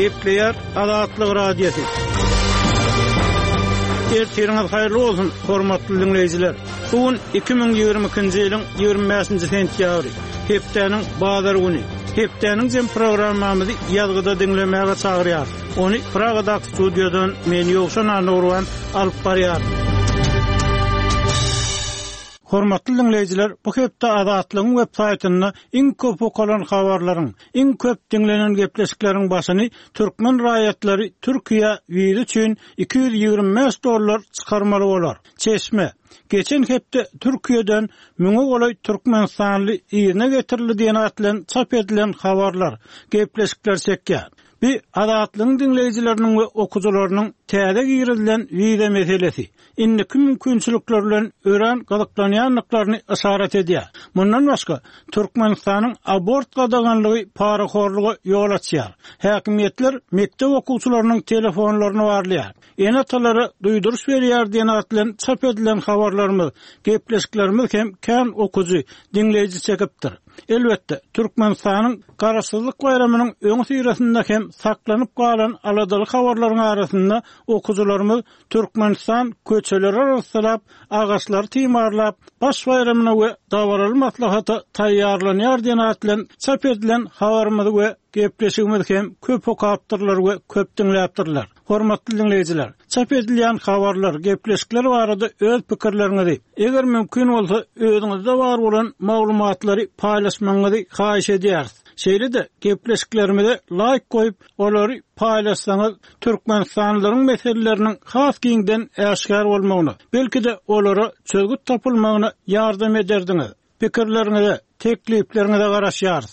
Nükleer Azatlyk Radiosu. Ertiriniz hayırlı olsun, hormatly dinleyijiler. Bugün 2022-nji ýylyň 25-nji sentýabry, hepdeniň bazar güni. Hepdeniň jem programmamyzy ýazgyda dinlemäge çagyrýar. Ony Pragada studiodan men Ýowşan Anurwan alyp barýar. Hormatly dinleyijiler, bu hepde Azatlygyň web saýtyna iň köp okulan habarlaryň, iň köp dinlenen gepleşikleriň başyny türkmen raýatlary Türkiýe wizi üçin $225 çykarmaly bolar. Çeşme geçen hepde Türkiýeden müňe golay Türkmenistanly ýerine getirildi diýen atlan çap edilen habarlar, gepleşikler çekýär. Bir Azatlygyň dinleyijileriniň we okuwçylarynyň täze girilen wize meselesi. Indiki mümkinçilikler bilen ören galaklanýanlyklaryny işaret edýär. Mundan başga Türkmenistanyň abort gadaganlygy, paraxorlugy ýol açýar. Häkimetler mektep okuwçylarynyň telefonlaryny barlaýar. Enatalary duýduruş berýär diýen atlan çap edilen habarlarymyz, gepleşiklerimiz hem kän okuwçy, dinleýiji çekipdir. Elbetde Türkmenistanyň Garaşsyzlyk bayramynyň öňe süýresinde hem saklanyp galan aladalyk habarlaryň arasynda okuwçylarymyz Türkmenistan köçeleri arasylap, agaçlar timarlap, baş bayramyna we dawaraly maslahaty taýýarlanýar diýen atlan çap edilen habarymyz we gepleşigimiz hem köp okapdyrlar we köp dinläpdirler. Hormatly dinleyijiler, çap edilen habarlar, gepleşikler barada öz pikirleriňizi, eger mümkin bolsa özüňizde bar bolan maglumatlary paýlaşmaňyzy haýyş edýäris. Şeýle-de gepleşiklerimize like koyup olary paýlaşsaňyz Türkmenistanlylaryň meseleleriniň has giňden äşkar bolmagyny, belki-de olara çözgüt tapylmagyna ýardam ederdiňiz. Pikirleriňize, teklipleriňize garaşýarys.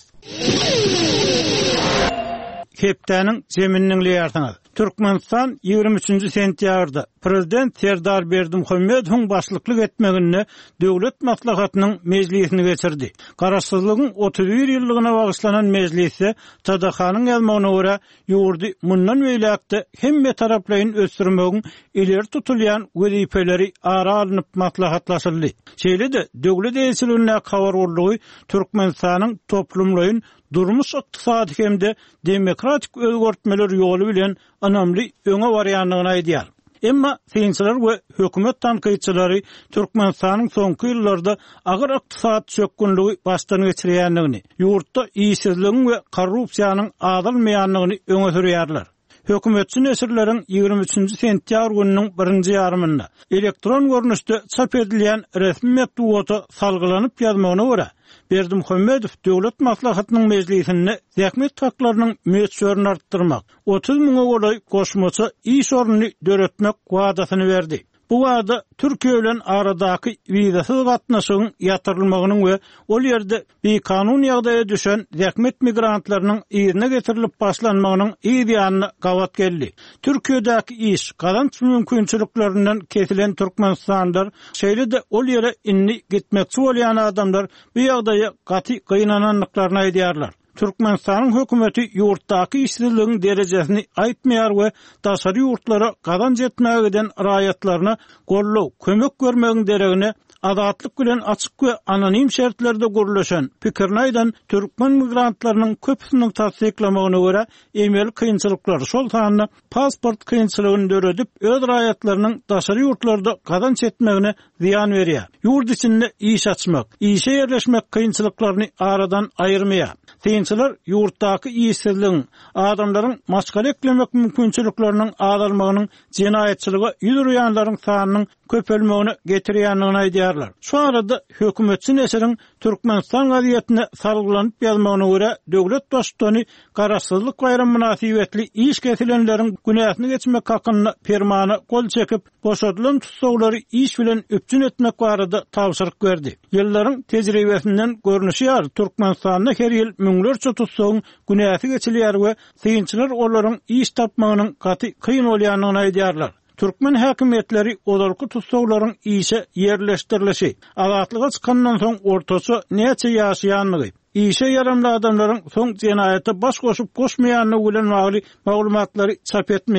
Hepdeniň zemininiň liýarsyňyz. Türkmenistan 23-nji sentýabrda Prezident Serdar Berdimuhammedowyň başlyklyk etmegine döwlet maslahatynyň mejlisini geçirdi. Garaşsyzlygyň 31 ýyllygyna bagyşlanan mejlise TDH-nyň ýazmagyna görä ýurdy mundan beýlekde hemme taraplaryň ösdürmegiň ileri tutulýan wezipeleri ara alynıp maslahatlaşyldy. Şeýle-de döwlet eýsiliğine habar boldy, Türkmenistanyň toplumlaryň durmuş ykdysady hemde demokratik özgörtmeler ýoly bilen anamly öňe barýanlygyny aýdýar. Emma synçylar we hökümet tanqydyçylary Türkmenistanyň soňky ýyllarda agyr ykdysat çökgünligi başdan geçirýänligini, ýurtda iýsizligiň we korrupsiýanyň adalmaýanlygyny öňe sürýärler. Hökümetçi nesirleriň 23-nji sentýabr gününiň 1-nji ýarymynda elektron görnüşde çap edilen resmi mektubaty salgylanyp ýazmagyna görä Berdimuhammedow döwlet maslahatynyň mejlisinde zähmet haklarynyň meçlerini artdyrmak, 30 000 golay goşmaça iş ornuny döretmek wadasyny berdi. Bu wada Türkiýe bilen aradaky wizasyz gatnaşygyň ýatyrylmagynyň we ol ýerde bir kanun ýagdaýa düşen zähmet migrantlarynyň ýerine getirilip başlanmagynyň ýa-da gawat geldi. Türkiýedäki iş, galanç mümkinçiliklerinden kesilen Türkmenistanlylar, şeýle-de ol ýere inni gitmekçi bolýan adamlar bu ýagdaýa gaty gynananlyklaryny aýdýarlar. Türkmenistanyň hökümeti ýurtdaky işsizligiň derejesini aýtmaýar we daşary ýurtlara gadan jetmägiden raýatlaryna gollaw, kömek görmegiň deregine azatlyk bilen açyk we anonim şertlerde gurulşan pikirini aýdan türkmen migrantlarynyň köpüsiniň tasdiklamagyna görä emel kynçylyklar şol sanyny pasport kynçylygyny döredip öz raýatlarynyň daşary ýurtlarda gadan çetmegine ziýan berýär. Ýurt içinde iş açmak, işe ýerleşmek kynçylyklaryny aradan aýyrmaýar. Synçylar ýurtdaky işsizligiň, adamlaryň maşgal eklemek mümkinçilikleriniň azalmagynyň jinayetçiligi ýürýänleriň sanynyň köpelmegine getirýänligini aýdýarlar. Şu arada hökümetçi nesiriň Türkmenistan gazetine salgylanyp ýazmagyna görä döwlet başçyny Garaşsyzlyk bayram münasibetli iş kesilenleriň günäsini geçmek hakyna fermana gol çekip boşadylan tutsawlary iş bilen öpçün etmek barada tapşyryk berdi. Ýyllaryň tejribesinden görnüşýär Türkmenistanda her ýyl müňlerçe tutsawyň günäsi geçilýär we synçylar olaryň iş tapmagynyň gaty kyn bolýanyny aýdýarlar. Türkmen häkimetleri olarky tutsawlaryň işe ýerleşdirilişi, azatlyga çykandan soň ortaça näçe ýaşaýanlygy, işe yaramly adamlaryň soň jinayete baş goşup goşmaýanyny bilen maglumatlary çap etmeýär.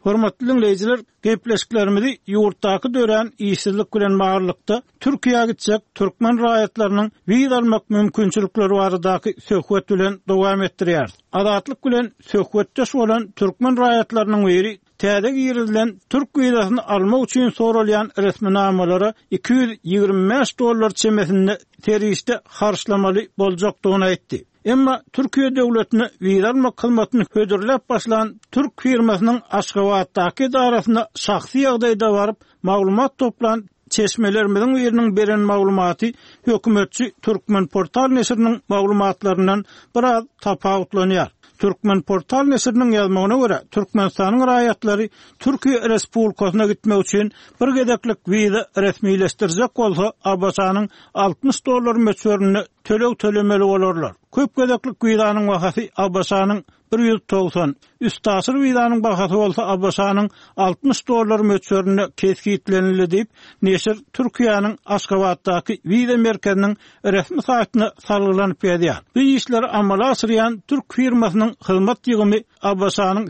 Hormatly dinleyijiler, gepleşiklerimizi ýurtdaky dören işsizlik bilen magarlykda Türkiýe gitjek türkmen raýatlarynyň wiz almak mümkinçilikleri baradaky söhbet bilen dowam etdirýär. Azatlyk bilen söhbetdeş bolan türkmen raýatlarynyň biri täze girilen Türk wizasyny almak üçin soralyan resminamalara $225 çemesinde terişde harçlamaly boljakdygyny aýtdy. Emma Türkiye devletine wiza almak kılmatyny hödürläp başlan Türk firmasynyň Aşgabatdaky idarasyna şahsy ýagdaýda baryp maglumat toplan çeşmelerimizin biriniň beren maglumaty hökümetçi Türkmen Portal neşriniň maglumatlaryndan biraz tapawutlanýar. Türkmen Portal neşriniň ýazmagyna görä, Türkmenistanyň raýatlary Türkiýe Respublikasyna gitmek üçin bir gedeklik wiza resmileşdirjek bolsa, Abbasanyň $60 möçberini tölemeli bolarlar. Köp gedeklik wizanyň bahasy Abbasanyň 190, üst tasyr wizanyň bahasy bolsa Abbasanyň $60 möçberini kesgitlenildi diýip neşir Türkiýanyň Aşgabatdaky wiza merkeziniň resmi saýtyna salgylanyp ýazýar. Bu işleri amala asyrýan Türk firmasynyň hyzmat ýygymy Abbasanyň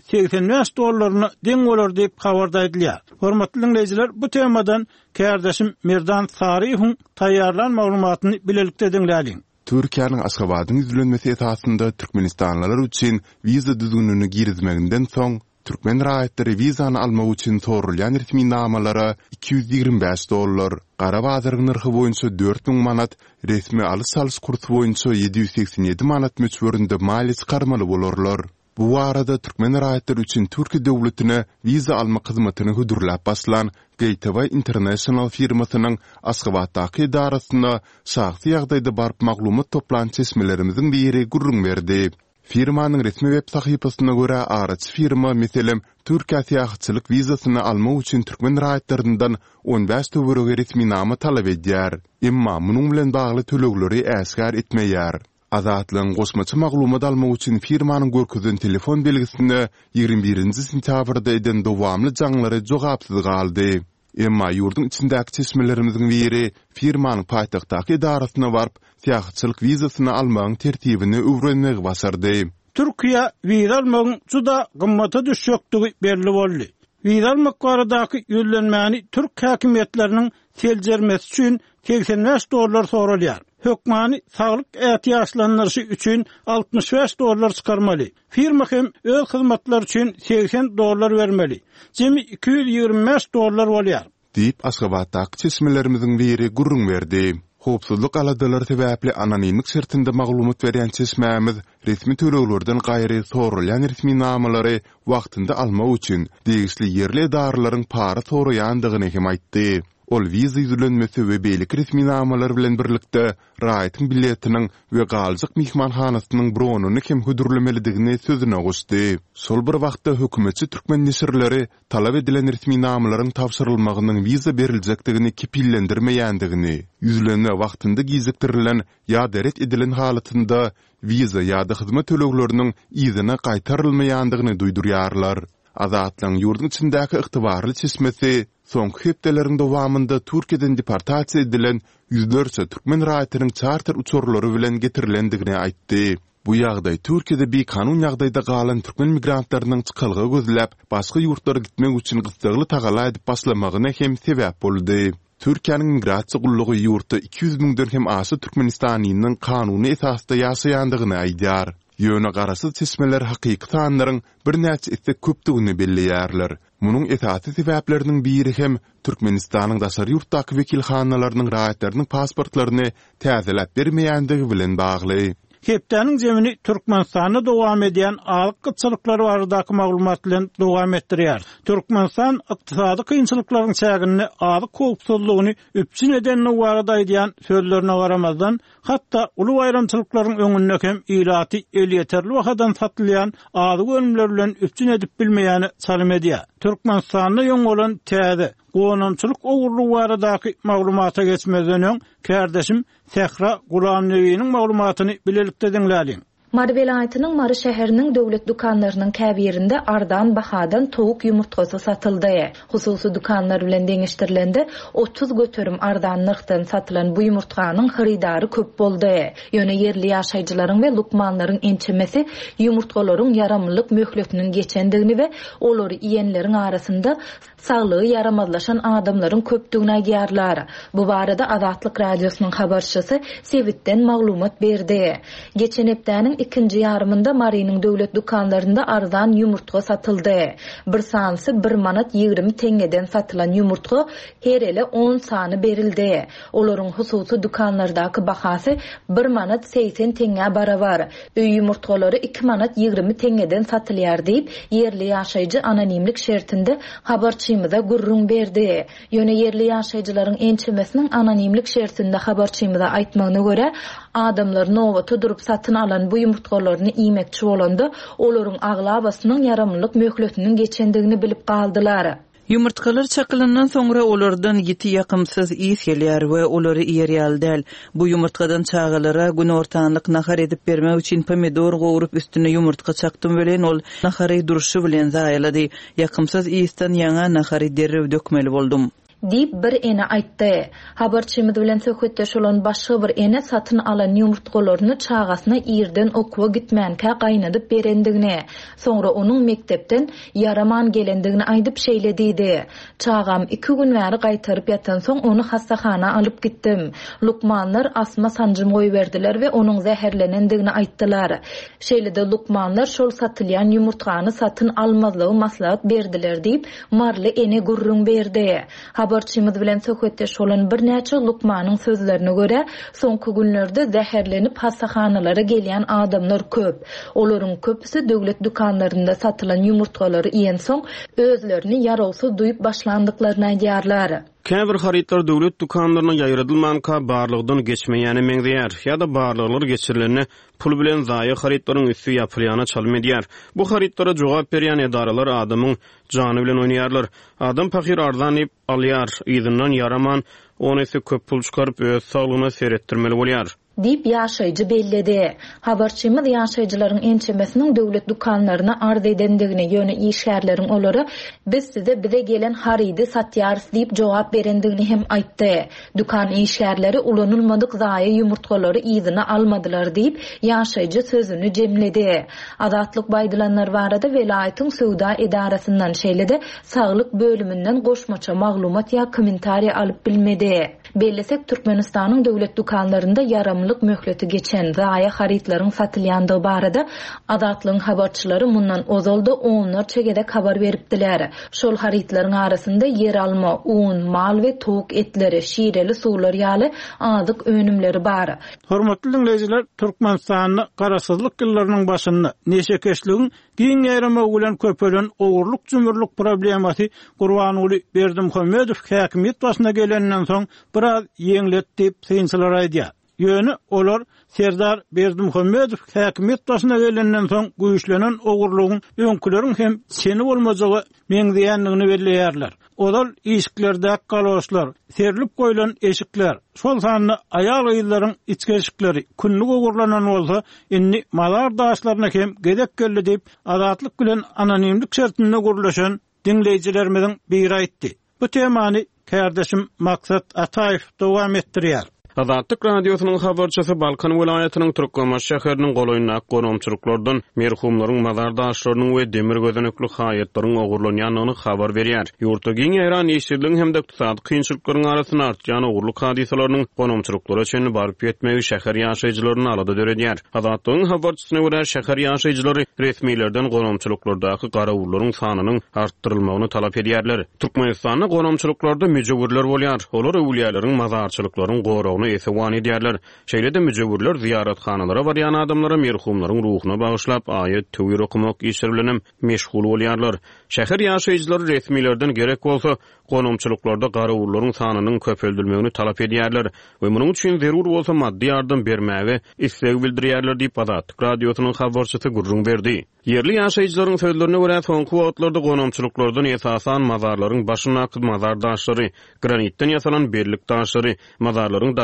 $85 deň bolar diýip habarda edilýär. Hormatly dinleyijiler, bu temadan kärdeşim Merdan Sariýewiň taýýarlan maglumatyny bilelikde dinläýin. Türkiýanyň Aşgabatyň düzlenmesi esasında Türkmenistanlylar üçin wiza düzgünlüğünü girizmeginden soň türkmen raýatlary wizany almak üçin sorulýan resminamalara $225, gara bazaryň narhy boýunça 4000 manat, resmi alys-salys kursu boýunça 787 manat möçberinde maliýe çykarmaly bolarlar. Bu arada türkmen raýatlary üçin Türkiýe döwletine wiza almak hyzmatyny hödürläp başlan Gateway International firmasynyň Aşgabatdaky idarasyna şahsy ýagdaýda baryp maglumat toplan çeşmelerimizin biri gurrun berdi. Firmanyň resmi web sahypasyna görä araç firma meselem Türkiýe syýahatçylyk wizasyny almak üçin türkmen raýatlaryndan 15 töwerege resminama talap edýär. Emma munyň bilen bagly tölegleri äsgär etmeýär. Azatlyň goşmaçy maglumat almak üçin firmanyň görkezden telefon belgisini 21-nji sentýabrda eden dowamly jaňlary jogapsyz galdy. Emma ýurduň içindäki çeşmelerimizin biri firmanyň paýtagtdaky idarasyna baryp syýahatçylyk wizasyny almagyň tertibini öwrenmegi başardy. Türkiýe wiza almagyň juda gymmaty düşýäktigi belli boldy. Wiza almak baradaky ýüzlenmäni Türk häkimetleriniň seljermesi üçin $85 soralýar. Hökmany saglyk ähtiýaçlanýary üçin $65 çykarmaly. Firma hem öz hyzmatlary üçin $80 bermeli. Jemi $225 bolýar. Diýip Aşgabatdaky çeşmelerimizin biri gurrun berdi. Hopsuzlyk aladylary sebäpli anonimlik şertinde maglumat berýän çeşmämiz resmi töleglerden gaýry sorulýan resminamalary wagtynda almak üçin degişli ýerli edaralaryň para soraýandygyny hem aýtdy. Ol wiza ýüzlenmesi we beýlik resminamalar bilen birlikde raýatyň biletiniň we galjyk mihmanhanasynyň bronuny kim hödürlemelidigini sözüne goşdy. Şol bir wagtda hökümetçi türkmen neşirleri talap edilen resminamalaryň tapşyrylmagynyň wiza beriljakdigini kepillendirmeýändigini, ýüzlenme wagtynda giziktirilen ýa deret edilen halatynda wiza ýa-da hyzmat tölegleriniň ýyzyna gaýtarylmaýandygyny duýdurýarlar. Azatlyň ýurduň içindäki ygtybarly çeşmesi soňky hepdeleriň dowamında Türkiýeden deportasiýa edilen ýüzlerçe türkmen raýatlarynyň charter uçurlary bilen getirilendigini aýtdy. Bu ýagdaý Türkiýede bir kanun ýagdaýda galan türkmen migrantlarynyň çykylgy gözläp başga ýurtlara gitmek üçin gysdagly tagala edip başlamagyna hem sebäp boldy. Türkiýanyň migrasiýa gullugy ýurtda 200.000 hem aşy türkmenistanynyň kanuny esasda ýaşaýandygyny aýdýar. Ýöne garasy çeşmeler hakyky sanlaryň bir näçe etde köpdigini belliýärler. Munyň esasy sebäpleriniň biri hem Türkmenistanyň daşary ýurtdaky wekilhanalarynyň raýatlarynyň pasportlaryny täzeläp bermeýändigi bilen bagly. Hepdeniň jemini Türkmenistanda dowam edýän alyk gıtçylyklary baradaky maglumat bilen dowam etdirýär. Türkmenistan ykdysady kynçylyklaryň çägini, alyk howpsuzlygyny üpçün edenine barada edýän sözlerine garamazdan, hatda uly bayramçylyklaryň öňünde hem ilaty el ýeterli wagtdan satylýan alyk ölümler bilen üpçün edip bilmeýäni salym edýär. Türkmenistanda ýöň bolan täze gonamçylyk owurlugy baradaky maglumata geçmezden öň kärdeşim Sehra Gulamnewiň maglumatyny bilelikde dinläýin. Mary vilayatynyň Mary şäheriniň döwlet dukanlarynyň käbirinde ardan bahadan towuk ýumurtgasy satyldy. Hususy dukanlar bilen deňişdirilende 30 götürüm ardan narxdan satylan bu ýumurtganyň haridary köp boldy. Ýöne yerli ýaşaýjylaryň we lukmanlaryň ençemesi ýumurtgalaryň yaramlyk möhletiniň geçendigini we olary iýenleriň arasynda saglygy yaramazlaşan adamlaryň köpdigine aýarlar. Bu barada Azatlyk radiosynyň habarçysy Sebitden maglumat berdi. Geçen hepdäniň ikinji ýarymynda Marynyň döwlet dukanlarynda arzan ýumurtga satyldy. Bir sansy 1 manat 20 teňeden satylan ýumurtga her ele 10 sany berildi. Olaryň hususy dukanlardaky bahasy 1 manat 80 teňe barabar. Öý ýumurtgalary 2 manat 20 teňeden satylýar diýip yerli ýaşaýjy anonimlik şertinde habarçymyza gurrun berdi. Ýöne yerli ýaşaýjylaryň ençemesiniň anonimlik şertinde habarçymyza aýtmagyna görä, adamlar nowaty durup satyn alan bu ýumurtgalaryny iýmekçi bolanda olaryň aglabasynyň yaramlyk möhletiniň geçendigini bilip galdylar. Yumurtkalar çakılandan sonra olardan giti yakımsız iýis gelýär we olary ýerýäl däl. Bu yumurtkadan çağalara gün ortanlyk nahar edip bermek üçin pomidor goýurup üstüne yumurtka çaktym bilen ol nahary duruşy bilen zaýalady. Yakımsız iýisten ýaňa nahary derrew dökmeli boldum diýip bir ene aýtdy. Habarçymyz bilen söhbetdeş bolan başga bir ene satyn alan ýumurtgalaryny çağasyna ýerden okuwa gitmänkä gaýnadyp berendigine, soňra onuň mektepden yaraman gelendigini aýdyp şeýlediydi. Çağam 2 gün bäri gaýtaryp ýatan soň onu hastahana alyp gitdim. Lukmanlar asma sancym goýberdiler we onuň zäherlenendigini aýtdylar. Şeýlede lukmanlar şol satylýan ýumurtgany satyn almazlygy maslahat berdiler diýip marly ene gurrun berdi. Habarçymyz bilen söhbetdeş bolan bir näçe lukmanyň sözlerine görä, soňky günlerde zäherlenip hastahanalara gelýän adamlar köp. Olaryň köpüsi döwlet dukanlarynda satylan ýumurtgalary iýen soň özlerini yarawsy duýup başlandyklaryny aýdýarlar. Käbir haritlar döwlet dukanlaryna ýaýradylmanka barlygdan geçmeýäni meňzeýär ýa-da barlyglar geçirileni pul bilen zaýy haritlaryň üstü ýapylýana çalym edýär. Bu haritlara jogap berýän edaralar adamyň jany bilen oýnaýarlar. Adam pahyr arzanyp alýar, ýygynyň yaraman, ony ise köp pul çykaryp öz saglygyna seretdirmeli bolýar diýip ýaşaýjy belledi. Habarçymyz ýaşaýjylaryň ençemesiniň döwlet dukanlaryna arz edendigine ýöne işgärleriň olary biz bize gelen haridy satýarys diýip jogap berendigini hem aýtdy. Dukan işgärleri ulanylmadyk zaýy ýumurtgalary ýygyna almadylar diýip ýaşaýjy sözüni jemledi. Azatlyk baýdylanlar barada welaýatyň söwda edarasyndan şeýlede saglyk bölümünden goşmaça maglumat ýa kommentariýa alyp bilmedi. Bellesek Türkmenistanyň döwlet dukanlarynda yaramlyk möhleti geçen zaýy haritlaryň satylýandygy barada Azatlyň habarçylary mundan ozalda onlarça gedek habar beripdiler. Şol haritlaryň arasynda yer alma, un, mal we towuk etleri, şireli suwlar ýaly azyk önümleri bar. Hormatly dinleýijiler, Türkmenistanyň garasyzlyk ýyllarynyň başynda neşekeşligiň giň ýerime bilen köpelen ogurluk jümürlük problematy Gurbanuly Berdimuhammedow häkimiýet başyna gelenden soň biraz ýeňletdi synçylar aýdýar. Ýöne olar Serdar Berdimuhammedow häkimiýet başyna gelenden soň güýçlenen ogurlugyň öňküleriň hem seni bolmajagy meňzeýändigini belleýärler. Olal işiklerde galoşlar, serilip koyulan eşikler, şol sanyny aýal ýyllaryň içki eşikleri künnük ogurlanan bolsa, inni malar daşlaryna hem gedek geldi diýip Azatlyk bilen anonimlik şertinde gurlaşan dinleýijilerimiziň biri aýtdy. Bu temany kardeşim Maksat Ataýew dowam etdirýär. Azatlyk radiosynyň habarçysy Balkan welaýatynyň Türkmenistanyň şäheriniň golaýyna gonomçylyklardan merhumlaryň mazardaşlarynyň we demir gözenekli haýatlaryň ogurlanýanyny habar berýär. Ýurtda giň ýaran ýeşilliň hem de ykdysady kynçylyklaryň arasyna artýan ogurluk hadisalarynyň gonomçylyklary üçin baryp ýetmegi şäher ýaşaýjylaryny alada döredýär. Azatlyň habarçysyna görä şäher ýaşaýjylary resmiýlerden gonomçylyklardaky garawullaryň sanynyň artdyrylmagyny talap edýärler. Türkmenistanyň gonomçylyklarda müjewirler bolýar. Olar öwliýalaryň mazarçylyklaryň goragyny esewan edýärler. Şeýlede müjewirler ziyarethanalalara barýan adamlara merhumlaryň ruhyna bagyşlap aýat tewir okumak işleri bilen meşgul bolýarlar. Şäher ýaşaýjylary resmiýlerden gerek bolsa gonomçylyklarda garawullaryň sanynyň köpeldilmegini talap edýärler we munyň üçin zerur bolsa maddi ýardam bermäge isleg bildirýärler diýip Azatlyk radiosynyň habarçysy gurrun berdi. Yerli ýaşaýjylaryň sözlerine görä soňky wagtlarda gonomçylyklardan esasan mazarlaryň başyna mazar daşlary, granitden ýasalan berlik daşlary, mazarlaryň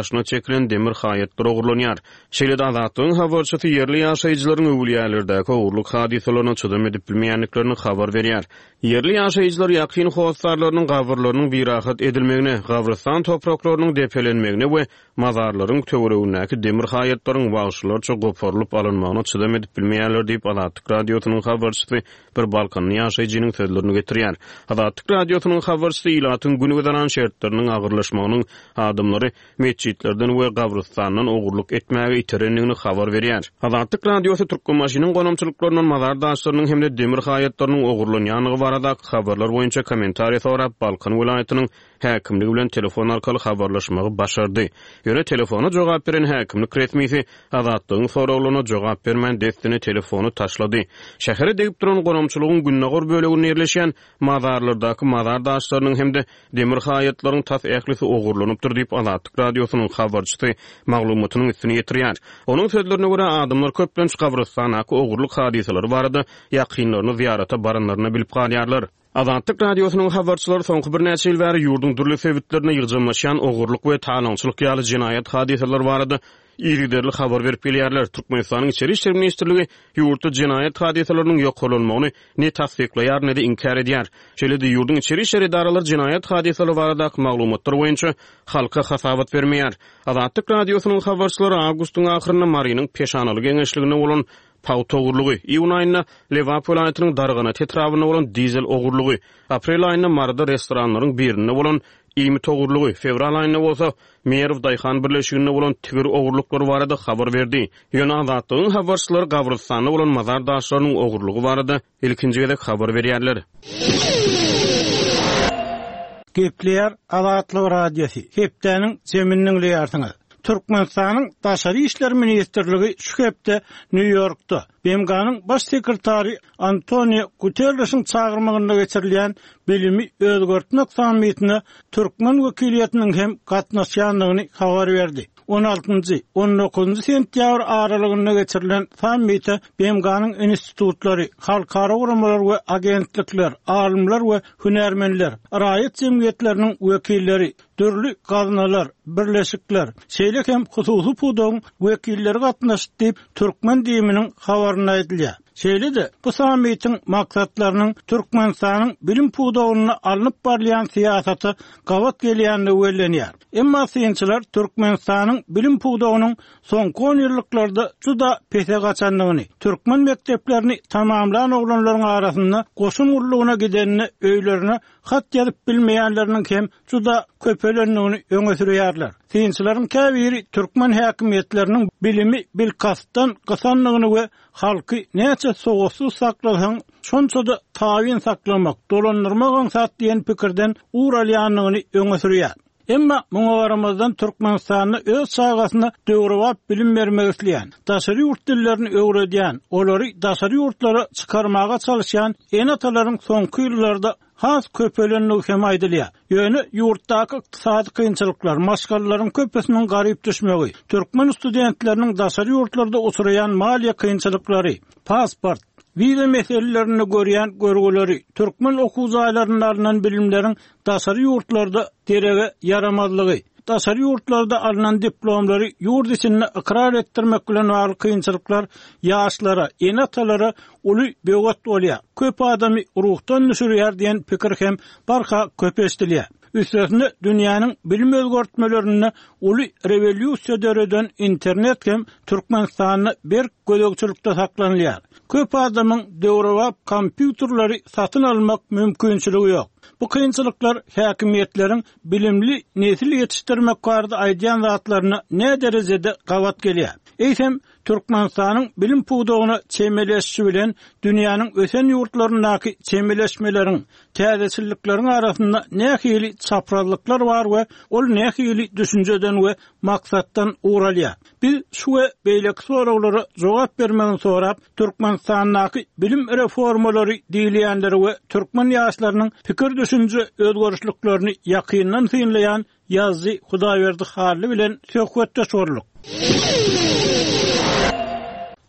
başına çekilen demir hayatlar ogurlanýar. Şeýle-de Azatlygyň habarçysy yerli ýaşaýjylaryň öwliýälerdäki ogurluk hadisalaryna çydam edip bilmeýänliklerini habar berýär. Yerli ýaşaýjylar ýakyn howsarlarynyň gabrlarynyň birahat edilmegine, gabristan topraklarynyň depelenmegine we mazarlaryň töweregindäki demir hayatlaryň wagşylarça goparylyp alynmagyna çydam edip bilmeýärler diýip Azatlyk radiosynyň habarçysy bir Balkanly ýaşaýjynyň sözlerini getirirýär. Azatlyk radiosynyň habarçysy ilatyň güni gödären şertleriniň agyrlaşmagynyň adamlary meçitlerden we gabristandan ogurluk etmäge iterenligini habar berýär. Azatlyk radiosy türkmenmaşynyň gonamçylyklarynyň mazardaşlarynyň hemde demir hayatlarynyň ogurlanýanyny barada habarlar boýunça kommentariýa sorap Balkan welaýatynyň häkimligi bilen telefon arkaly habarlaşmagy başardy. Ýöne telefona jogap beren häkimlik resmisi Azatlygyň soraglaryna jogap bermän destini telefonu taşlady. Şäheri degip duran gonamçylygyň günnägor böleginde ýerleşýän mazarlardaky mazardaşlarynyň hemde demir hayatlaryň tas ählisi ogurlanypdyr diýip Azatlyk radiosynyň habarçysy maglumatynyň üstüne ýetirýär. Onuň sözlerine görä adamlar köplenç gabristanaky ogurluk hadiseleri barada ýakynlaryny ziýarata baranlaryna bilip galýarlar. Azatlyk radiosynyň habarçylary soňky bir näçe ýyl bäri ýurdun türli sebäplerine ýygynlaşýan ogurluk we talançylyk ýaly jinaýat hadiseleri barada ýygyderli habar berip gelýärler. Türkmenistanyň Içeri işler ministrligi ýurtda jinaýat hadiselerini ýok bolanmagyny ne tasdikleýär ne de inkar edýär. Şeýle-de ýurdun içeri işler idaralary jinaýat hadiseleri baradaky maglumatlar boýunça halka hasabat bermeýär. Azatlyk radiosynyň habarçylary awgustyň ahyrynda Marynyň peşanaly geňeşligine bolan Paut ogurlugy, iýun aýyna Lewap welaýatynyň Dargana tetrawyna bolan dizel ogurlugy, aprel aýyna Marda restoranlaryň birinde bolan İmit ogurlugy, fevral aýyna bolsa Merw Daýhan birleşiginde bolan tigir ogurluklary barada habar berdi. Ýöne Azatlygyň habarçylary gabristanda bolan mazardaşlarynyň ogurlugy barada ilkinji gezek habar berýärler. Gepler Azatlyk radiosu. Hepdeniň zemininiň ýartyny. Türkmenistanyň Daşary işler ministrligi şu hepde New York'ta BMG'nyň baş sekretary Antonio Guterres'iň çağırmagynda geçirilýän bilimi özgörtmek sammitine Türkmen wekiliýetiniň hem gatnaşýanlygyny habar berdi. 16-19 sentýabr aralygynda geçirilen sammite BMG'nyň institutlary, halkara guramalar we agentlikler, alymlar we hünärmenler, raýat jemgyýetleriniň wekilleri, türli gaznalar, birleşikler, şeýle hem hususy pudoň wekilleri gatnaşdy diýip türkmen diýiminiň habaryna aýdylýar. Şeýle-de bu sammitiň maksatlarynyň Türkmenistanyň bilim pudogyna alınıp barlayan siýasaty gawat gelýänligi wellenýär. Emma synçylar Türkmenistanyň bilim pudogynyň soňky 10 ýyllarda juda pese gaçanlygyny, türkmen mekdeplerini tamamlayan oglanlaryň arasynda goşun urlugyna gidenini öýlerine hat ýazyp bilmeýänleriniň hem juda köpelenligini öňe sürýärler. Synçylaryň käbiri türkmen häkimetleriniň bilimi bilkastan gasanlygyny we halky näçe soğuksuz saklasan şonçada tawin saklamak, dolandyrmak aňsat diýen pikirden uralýanlygyny öňe sürýär. Emma muňa baramazdan Türkmenistanyň öz çağasyna döwrewap bilim bermek isleýän, daşary ýurt dillerini öwredýän, olary daşary ýurtlara çykarmaga çalışan enatalaryň soňky ýyllarda has köpelenligi hem aýdylýar. Ýöne ýurtdaky ykdysady kynçylyklar, maşgallaryň köpesiniň garyp düşmegi, türkmen studentleriniň daşary ýurtlarda oturýan maliýe kynçylyklary, pasport, vize meselelerini görýän görgüleri, türkmen okuwzaýlarynyň alynan bilimleriň daşary ýurtlarda derege yaramazlygy, daşary ýurtlarda alynan diplomlary ýurt içinde ikrar etdirmek bilen bar kynçylyklar ýaşlara, enatalara uly begat bolýar. Köp adamy ruhdan düşürýär diýen pikir hem barha köp eşdilýär. Üstesinde dünýäniň bilim özgörtmelerini uly rewolýusiýa döreden internet hem Türkmenistanyny bir gödökçülükde saklanýar. Köp adamyň döwrewap kompýuterleri satyn almak mümkinçiligi ýok. Bu kynçylyklar häkimetleriň bilimli nesil ýetişdirmek barada aýdýan zatlaryna ne derejede gawat gelýär. Eýsem Türkmenistanyň bilim pudogyna çemeleşişi bilen dünýäniň ösen ýurtlaryndaky çemeleşmeleriň, täzeçilikleriň arasynda nähili çaprazlyklar bar we ol nähili düşünjeden we maksatdan uralýar. Biz şu we beýleki soraglary jogap bermegin sorap Türkmenistanyň bilim reformalary diýilýänleri we türkmen ýaşlarynyň pikir düşünje özgörüşliklerini ýakyndan synlaýan Ýazgy Hudaýberdi Harly bilen söhbetde sorluk.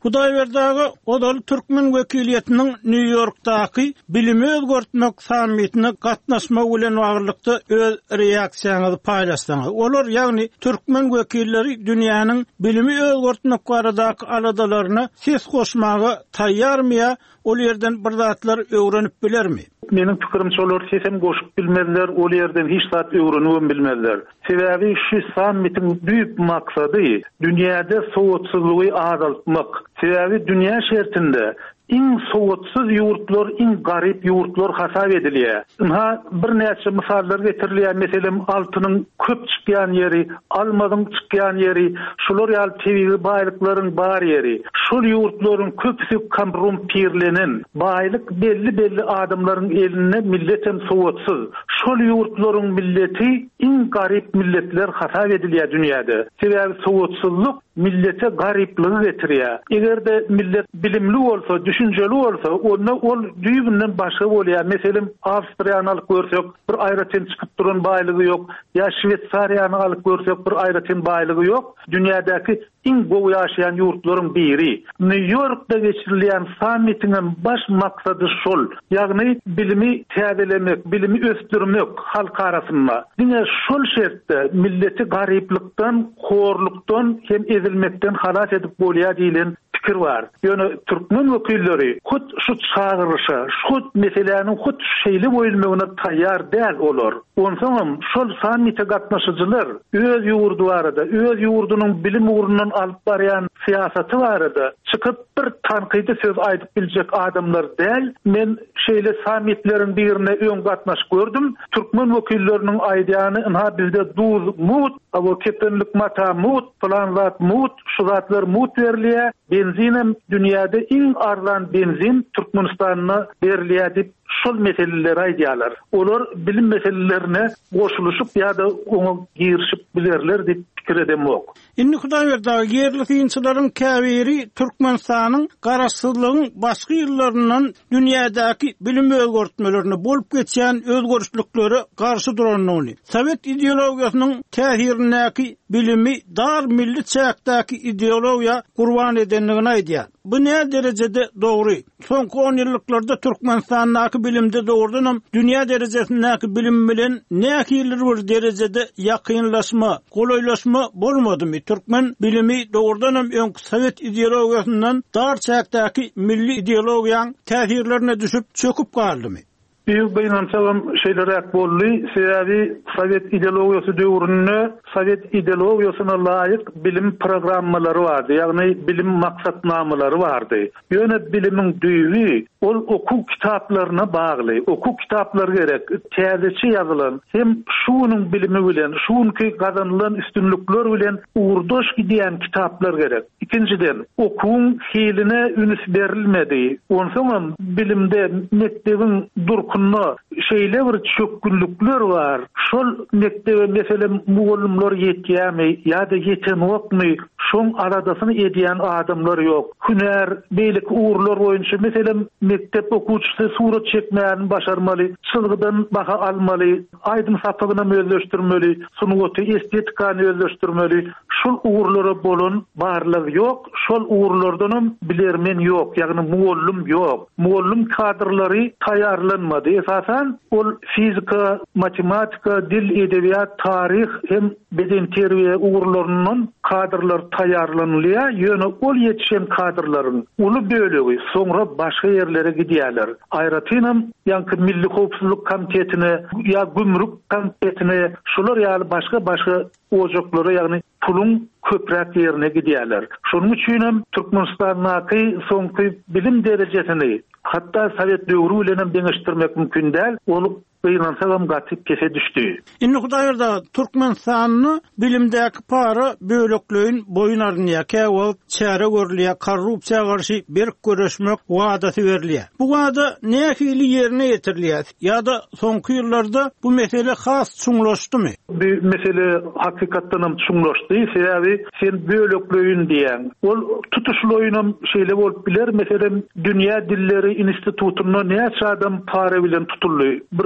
Hudaýberdagy Odal Türkmen wekiliýetiniň New Yorkdaky bilimi özgörtmek sammitine gatnaşmak bilen baglanykda öz reaksiýaňyzy paýlaşsaňyz. Olar ýagny Türkmen wekilleri dünýäniň bilimi özgörtmek baradaky aladalaryna ses goşmagy taýýarmı? Ol yerden bir zatlar öwrenip bilermi? Menin pikirimçe olar sesem goşup bilmezler, ol yerden hiç zat öwrenip bilmezler. Sebebi şu sammitin büyük maksady dünýäde sowatsyzlygy azaltmak. Sebebi dünýä şertinde in sowatsız ýurtlar, in garip ýurtlar hasap edilýär. Bir näçe misallar getirilýär. Meselem altynyň köp çykýan ýeri, almadyň çykýan ýeri, şular ýaly tebigy baýlyklaryň bar ýeri. Şol ýurtlaryň köpüsi korrumpirlenen, baýlyk belli adamlaryň eline milletem sowatsız. Şol ýurtlaryň milleti in garip milletler hasap edilýär dünýäde. Sebebi sowatsyzlyk millete garipligi getirýär. Egerde millet bilimli bolsa, düşünjeli bolsa, onda ol düýbünden başga bolýar. Meselem Awstriýany alyp görsek, bir aýratyn çykyp duran baýlygy ýok, ýa Şwetsariýany alyp görsek, bir aýratyn baýlygy ýok. Dünýädäki in gowy ýaşaýan ýurtlaryň biri. New Yorkda geçirilýän sammitiň baş maksady şol. Ýagny bilimi täzelemek, bilimi östürmek halk arasynda. Diňe şol şertde milleti gariplikden, horlukdan hem ezilmekden halas edip bolýar diýilen fikir var. Ýöne Türkmen wekilleri hut şu çağırışa, şu meselelerini hut şeýle boýulmagyna taýýar däl olar. Onsoň şol sammite gatnaşyjylar öz ýurdu barada, öz ýurdunyň bilim ugrundan alyp barýan siýasaty barada çykyp bir tanqydy söz aýdyp biljek adamlar däl. Men şeýle sammitleriň birine öň gatnaşyp gördüm. Türkmen wekilleriniň aýdýany bizde duz mut, awo kepenlik mata mut, plan zat mut, şu zatlar mut berilýär. Benzinem dünýäde iň arzan benzin Türkmenistanyna berilýär dip şol meseleleri aýdýarlar. Olar bilim meselelerine goşulyşyp ýa-da oňa girişip bilerler dip pikir edemok. Indi Hudaýberdagy yerli synçylaryň käbiri Türkmenistanyň garaşsyzlygyň başga ýyllaryndan dünýädäki bilim özgörtmelerini bolup geçýän özgörüşlikleri garşy duranyny. Sowet ideologiýasynyň täsirindäki bilimi dar milli çäkdäki ideologiýa gurban edenligini aýdýar. Bu ne derecede doğru? Soňky 10 ýyllarda Türkmenistanyň bilimde doğrudan dünýä derejesindäki bilim bilen näkiler bir derecede ýakynlaşma, golaýlaşma bolmadymy? Türkmen bilimi doğrudan öňkü Sowet ideologiýasyndan dar çäkdäki milli ideologiýaň täsirlerine düşüp çöküp galdymy? Büyük beýnansagam şeýler boldy. Sebebi Sowet ideologiýasy döwründe Sowet ideologiýasyna laýyk bilim programmalary bardy. Ýagny bilim maksatnamalary bardy. Ýöne bilimiň düýbi ol oku kitaplaryna bagly. Oku kitaplary gerek. Täzeçi ýazylan hem şunyň bilimi bilen, şunky gazanylan üstünlükler bilen uğurdoş gidýän kitaplar gerek. İkinciden okuň hiline üns berilmedi. Onsoň bilimde mektebiň durkunna şeýle bir çökkünlükler var. Şol mektebe meselem mugallimler ýetýärmi ýa-da ýetenokmy? Şoň aradasyny edýän adamlar ýok. Hüner, beýlik uğurlar boýunça meselem mektep okuwçysy surat çekmäni başarmaly, çylgydan baha almaly, aýdym sapagyna özleşdirmeli, sunuwaty estetikany özleşdirmeli. Şol uğurlara bolan barlygy ýok. Şol uğurlardan bilermen ýok, ýagny mugallim ýok. Mugallim kadrlary taýýarlanmady. Esasen ol fizika, matematika, dil, edebiýat, tarih hem beden terbiýe uğurlarynyň kadrlar taýýarlanylýar. Ýöne ol ýetişen kadrlaryň uly bölegi soňra başga ýerlere gidýärler. Aýratynam ýa-da Milli Howpsuzlyk Komitetine ýa Gümrük Komitetine şular ýaly başga ojoklara ýagny pulun köprek ýerine gidýärler. Şonuň üçin hem Türkmenistanyň soňky bilim derejesini hatda Sowet döwrü bilen deňeşdirmek mümkin däl. Ol beýnansagam gatyp kese düşdi. Indi Hudaýberdagy Türkmenistanyny bilimdäki para bölekleýin boýunarynda käwel çäre görülýär, korrupsiýa garşy bir göreşmek wadaty berilýär. Bu wada nähili ýerine ýetirilýär? Ýa-da soňky ýyllarda bu mesele has çuňlaşdymy? Bu mesele hakykatdan hem çuňlaşdy. Sebebi sen bölekleýin diýen. Ol tutuşloýunam şeýle bolup biler. Meselem dünýä dilleri institutyna näçe adam para bilen tutulýar. Bir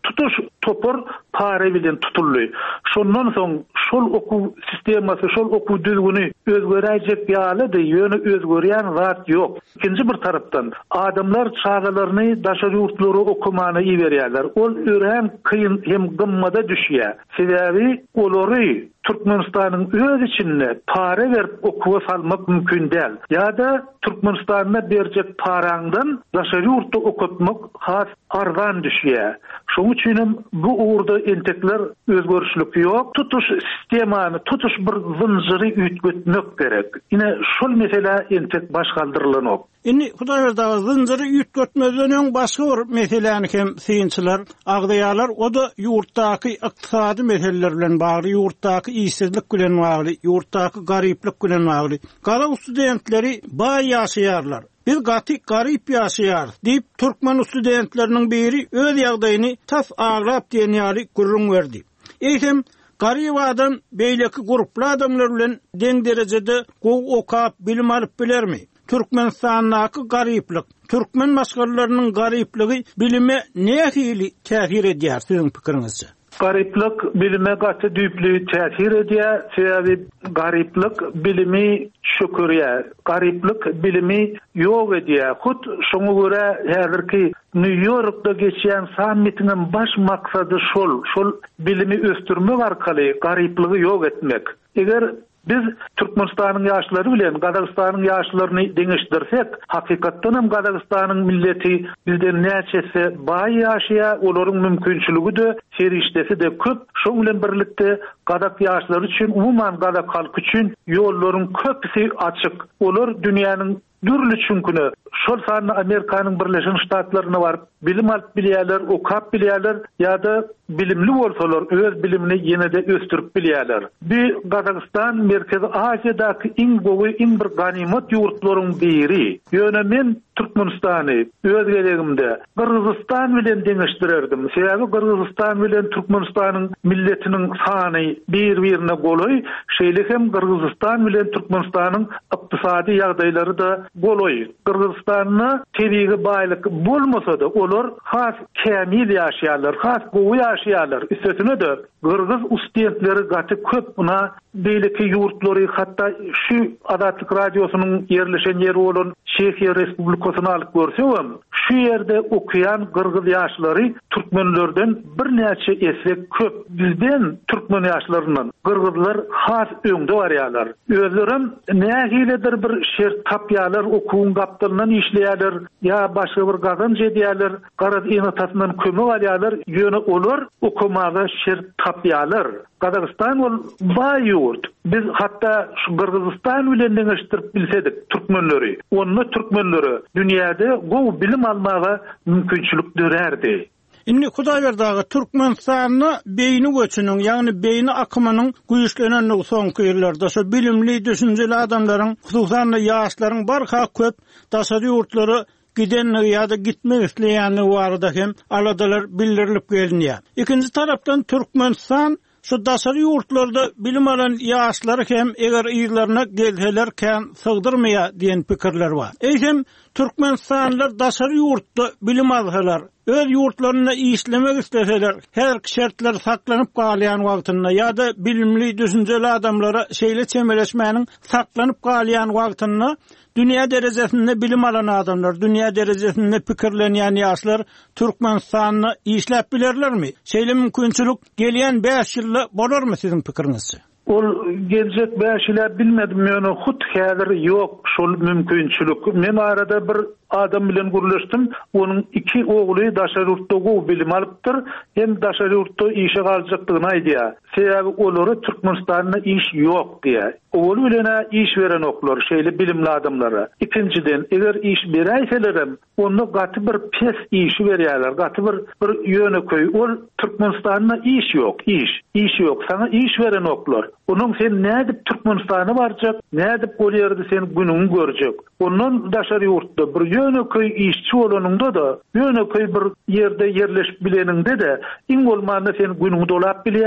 tutuş topor para bilen tutully. Şondan soň şol okuw sistemasy, şol okuw düzgüni özgörejek ýalydy, ýöne özgörýän zat ýok. İkinji bir tarapdan adamlar çağalaryny daşary ýurtlary okumany iýerýärler. Ol ören kıyın hem gımmada düşýär. Sebäbi olary Türkmenistanyň öz içinde para berip okuwa salmak mümkin däl. Ýa-da Türkmenistanyna berjek paraňdan daşary ýurtda okutmak has arzan düşýär. Şoň üçin bu uğurda entekler özgörüşlük ýok. Tutuş sistemany, tutuş bir zynjyry üýtgetmek gerek. Ine şol mesele entek başgaldyrylanyp. Indi Hudaýberdi zynjyry üýtgetmeden öň başga bir meseleni hem synçylar agdaýarlar, o da ýurtdaky ykdysady meseleler bilen bagly, ýurtdaky işsizlik bilen bagly, ýurtdaky garyplyk bilen bagly. Gara studentleri baý ýaşaýarlar. Biz garyp ýaşaýar diýip türkmen studentleriniň biri öz ýagdaýyny tas aglap diýen ýaly gurrun berdi. Eýsem garyp adam beýleki gruplar adamlar bilen deň derejede gow okap bilim alyp bilermi? Türkmenistanyň garyplyk, türkmen başgalarlarynyň garyplygy bilime nähili täsir edýär siziň pikiriňizçe? Garyplyk bilime gaty düýpli täsir edýär. Sebäbi garyplyk bilimi şükürýär. Garyplyk bilimi ýok edýär. Hut şoňa görä häzirki New Yorkda geçýän sammitiň baş maksady şol bilimi östürmek arkaly garyplygy ýok etmek. Eger biz Türkmenistanyň ýaşlary bilen Gazagystanyň ýaşlaryny deňeşdirsek, hakykatdan hem Gazagystanyň milleti bizden näçesi baý ýaşaýar, olaryň mümkinçiligi de, serişdesi de köp. Şoň bilen birlikde Gazak ýaşlary üçin, umuman Gazak halky üçin ýollaryň köpüsi açyk. Olar dünýäniň dürli çünküne şol sanly Amerikanyň Birleşen Ştatlaryna barıp bilim alyp bilýärler, okap bilýärler ýa-da bilimli bolsalar öz bilimini ýene-de östürip bilýärler. Bir Gazagystan Merkezi Aziýadaky iň gowy, iň bir ganimat ýurtlaryň biri. Ýöne men Türkmenistany öz gelegimde Kırgızstan bilen deňeşdirerdim. Sebäbi Kırgızstan bilen Türkmenistanyň milletiniň sany bir-birine goloy, şeýle hem Kırgızstan bilen Türkmenistanyň ykdysady ýagdaýlary da goloy. Kırgızstanyň tebiği baýlyk bolmasa-da olar has kämil ýaşaýarlar, has gowy ýaşaýarlar. Üstesine de Kırgız ustentleri gaty köp buna beýleki ýurtlary, hatda şu Adatlyk radiosynyň ýerleşen ýeri bolan Çekiýa Respublikasyny alyp görsem, şu ýerde okuyan Kırgız ýaşlary türkmenlerden birnäçe ese köp. Bizden türkmen ýaşlarynyň Kırgızlar has öňde barýarlar. Özlerim nähilidir bir şert tapýarlar, okuwun gapdylyndan işleýärler, ýa başga bir gazanç edýärler, garaz ýenatasyndan kömek alýarlar, ýöne olar okumaga şert tapýarlar. Kazakistan ol baý ýurt. Biz hatta şu Kırgızstan bilen deňeşdirip bilsedik türkmenleri, onu türkmenleri dünýäde gowy bilim almaga mümkinçilik dörerdi. Indi Hudaýberdi Türkmenistanyň beýni göçüniň, ýagny beýni akymynyň güýçlenenligi soňky ýyllarda şu bilimli, düşünjeli adamlaryň, hususan ýaşlaryň barha köp daşary ýurtlary gidenligi ýa-da gitmek isleýänligi barada hem aladalar bildirilip gelýär. Ikinji tarapdan Türkmenistan şu daşary ýurtlarda bilim alan ýaşlary hem eger ýyllaryna gelseler kän sygdyrmaýar diýen pikirler bar. Eýsem Türkmenistanlylar daşary ýurtda bilim alsalar, öz ýurtlaryna işlemek isteseler, her şertler saklanyp galýan wagtynda ýa-da bilimli, düşünjeli adamlara şeýle çemeleşmäniň saklanyp galýan wagtynda dünýä derejesinde bilim alan adamlar, dünýä derejesinde pikirlenýän ýaşlar Türkmenistanyny işläp bilerlermi? Şeýle mümkinçilik gelýän 5 ýylda bolarmy siziň pikiriňizçe? Ol gelecek 5 ýyla bilmedim, ýöne hut häzir ýok şol mümkinçilik. Men arada bir adam bilen gurleşdim, onun 2 ogly daşary ýurtda gowy bilim alypdyr, hem daşary ýurtda işe galjakdygyny aýdýar. Sebäbi olary Türkmenistanyň iş ýok diýär. Ol bilen iş beren oklar, şeýle bilimli adamlara. Ikinciden, eger iş beräýselerem, onda gaty bir pes işi berýärler, gaty bir ýöneköý. Ol Türkmenistanyň iş ýok, iş ýok. Sana iş beren oklar. Onun sen nädip Türkmenistana barjak, nädip ol ýerde sen günüňi görjek. Ondan daşary ýurtda bir ýöneköý işçi bolanynda da, ýöneköý bir ýerde ýerleşip bileninde de, iň bolmanda sen günüňi dolap bilýän,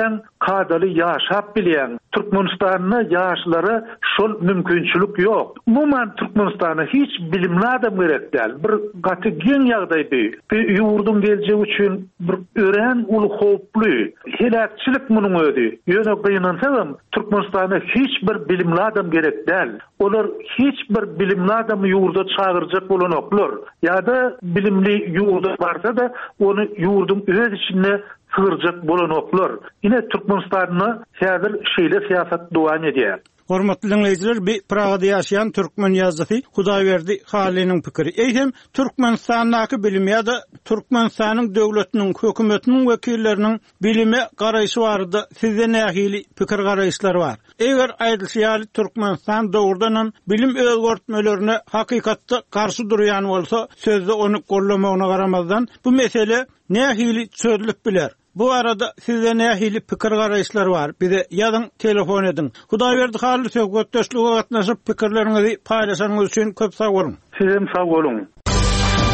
hadaly ýaşap bilýän Türkmenistanyň ýaşlary şol mümkinçilik ýok. Umuman Türkmenistana hiç bilimli adam gerek däl. Bir gaty giň ýagdaýdy. Bir ýurdun geljegi üçin bir ören uly hoply. Helakçilik munyň özi. Ýöne gynansaň Türkmenistana hiç bir bilimli adam gerek däl. Olar hiç bir bilimli adamy ýurda çağırjak bolanoklar. Ýa-da bilimli ýurda barsa da onu ýurdun öz içinde sığırjak bolanoklar. Ine Türkmenistanyň häzir şeýle siýasat dowam edýär. Hormatly dinleýijiler, bir Pragada ýaşaýan türkmen ýazgysy Hudaýberdi Halynyň pikiri. Eýsem Türkmenistanyň bilimi ýa-da Türkmenistanyň döwletiniň, hökümetiniň wekilleriniň bilime garaýşy barada sizde nähili pikir garaýşlary bar? Eger aýdylýar Türkmenistan dogrudan bilim özgörtmelerine hakykatda garşy durýan bolsa, sözde onu gollamagyna garamazdan bu mesele nähili çözülip biler. Bu arada sizde nähili pikir garaýşlary bar? Bize ýazyn, telefon edin. Hudaýberdi Haly söhbetdeşlige gatnaşyp pikirleriňizi paýlaşanyňyz üçin köp sag bolun. Sizem sag bolun.